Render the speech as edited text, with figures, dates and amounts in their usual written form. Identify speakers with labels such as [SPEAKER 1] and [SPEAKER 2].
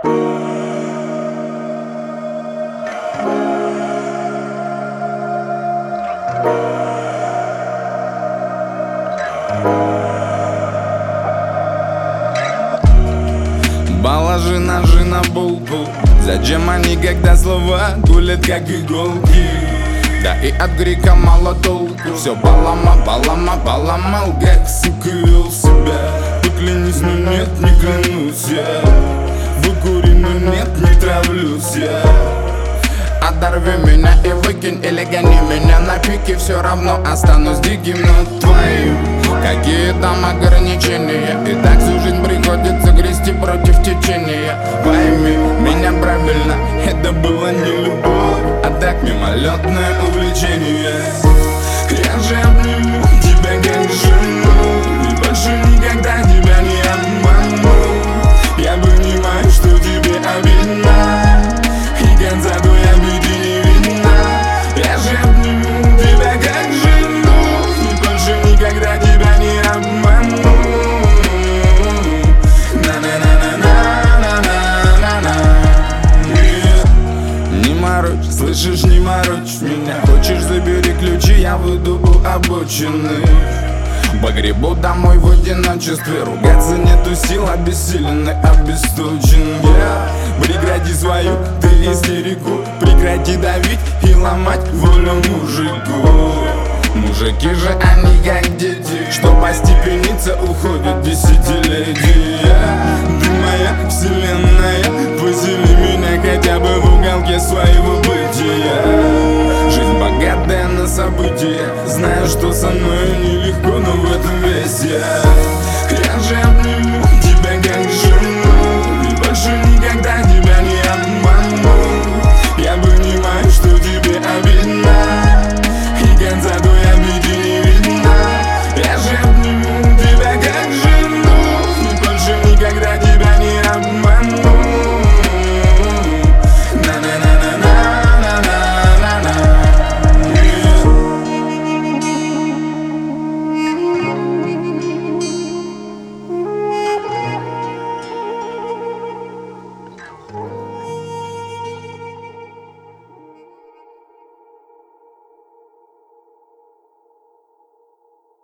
[SPEAKER 1] Положи ножи на булку. Зачем они, когда слова гулят как иголки? Да и от грека мало толку. Все поломал, как сука вел себя. Поклянись, но нет, не клянусь я. Выкури, но нет, не травлюсь я. Оторви меня и выкинь, или гони меня на пике. Все равно останусь диким, но твоим. Какие там ограничения? И так всю жизнь приходится грести против течения. Пойми меня правильно, это было не любовь, а так мимолетное увлечение. Я же обниму тебя как жену, и больше никогда тебя не обману. Я понимаю, что тебе обидно, и конца твоей обиды не видно. Я же обниму тебя как жену, и больше никогда тебя не обману. Не морочь, слышишь, не морочь меня. Хочешь, забери ключи, я выйду у обочины. Погребу домой в одиночестве. Ругаться нету сил, обессиленный, обесточен. Прекрати свою ты истерику, прекрати давить и ломать волю мужику. Мужики же они как дети, что постепениться уходят десятилетия. Ты моя